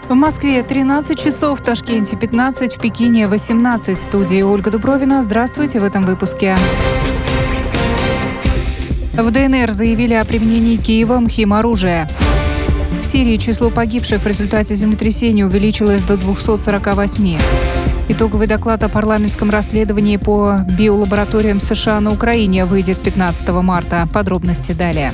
В Москве 13 часов, в Ташкенте 15, в Пекине 18. В студии Ольга Дубровина. Здравствуйте в этом выпуске. В ДНР заявили о применении Киевом химоружия. В Сирии число погибших в результате землетрясения увеличилось до 248. Итоговый доклад о парламентском расследовании по биолабораториям США на Украине выйдет 15 марта. Подробности далее.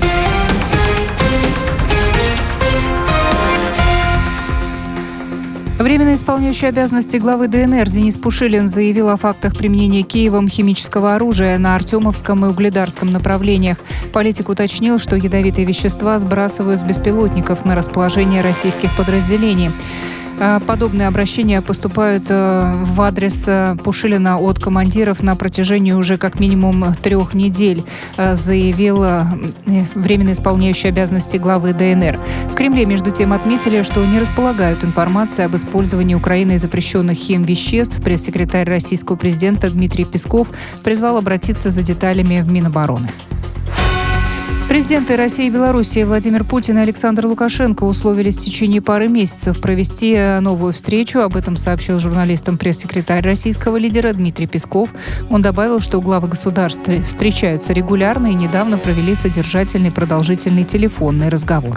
Временно исполняющий обязанности главы ДНР Денис Пушилин заявил о фактах применения Киевом химического оружия на Артемовском и Угледарском направлениях. Политик уточнил, что ядовитые вещества сбрасывают с беспилотников на расположение российских подразделений. Подобные обращения поступают в адрес Пушилина от командиров на протяжении уже как минимум 3 недель, заявил временно исполняющий обязанности главы ДНР. В Кремле, между тем, отметили, что не располагают информацией об использовании Украиной запрещенных химвеществ. Пресс-секретарь российского президента Дмитрий Песков призвал обратиться за деталями в Минобороны. Президенты России и Белоруссии Владимир Путин и Александр Лукашенко условились в течение пары месяцев провести новую встречу. Об этом сообщил журналистам пресс-секретарь российского лидера Дмитрий Песков. Он добавил, что главы государств встречаются регулярно и недавно провели содержательный продолжительный телефонный разговор.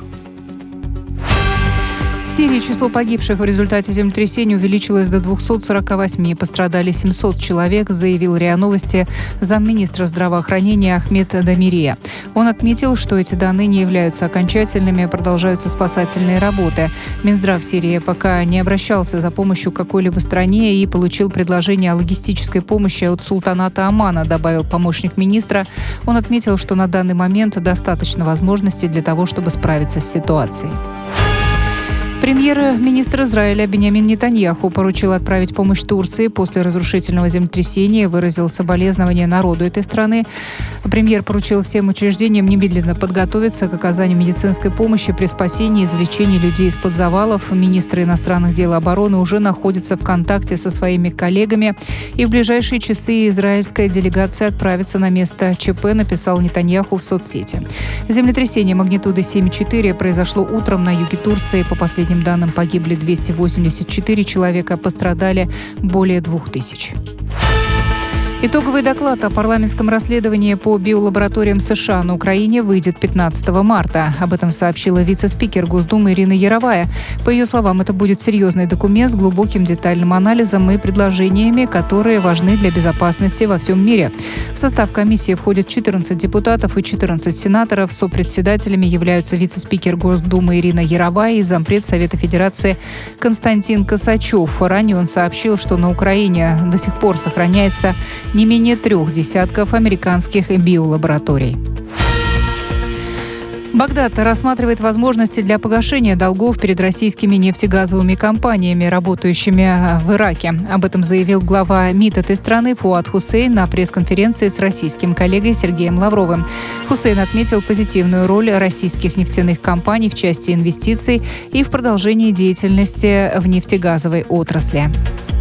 В Сирии число погибших в результате землетрясения увеличилось до 248. Пострадали 700 человек, заявил РИА Новости замминистра здравоохранения Ахмед Дамирия. Он отметил, что эти данные не являются окончательными, продолжаются спасательные работы. Минздрав Сирии пока не обращался за помощью к какой-либо стране и получил предложение о логистической помощи от султаната Омана, добавил помощник министра. Он отметил, что на данный момент достаточно возможностей для того, чтобы справиться с ситуацией. Премьер-министр Израиля Биньямин Нетаньяху поручил отправить помощь Турции после разрушительного землетрясения и выразил соболезнования народу этой страны. Премьер поручил всем учреждениям немедленно подготовиться к оказанию медицинской помощи при спасении и извлечении людей из-под завалов. Министр иностранных дел и обороны уже находится в контакте со своими коллегами, и в ближайшие часы израильская делегация отправится на место ЧП, написал Нетаньяху в соцсети. Землетрясение магнитудой 7,4 произошло утром на юге Турции. По последним данным, погибли 284 человека, пострадали более 2000. Итоговый доклад о парламентском расследовании по биолабораториям США на Украине выйдет 15 марта. Об этом сообщила вице-спикер Госдумы Ирина Яровая. По ее словам, это будет серьезный документ с глубоким детальным анализом и предложениями, которые важны для безопасности во всем мире. В состав комиссии входят 14 депутатов и 14 сенаторов. Сопредседателями являются вице-спикер Госдумы Ирина Яровая и зампред Совета Федерации Константин Косачев. Ранее он сообщил, что на Украине до сих пор сохраняется не менее 3 десятков американских биолабораторий. Багдад рассматривает возможности для погашения долгов перед российскими нефтегазовыми компаниями, работающими в Ираке. Об этом заявил глава МИД этой страны Фуад Хусейн на пресс-конференции с российским коллегой Сергеем Лавровым. Хусейн отметил позитивную роль российских нефтяных компаний в части инвестиций и в продолжении деятельности в нефтегазовой отрасли.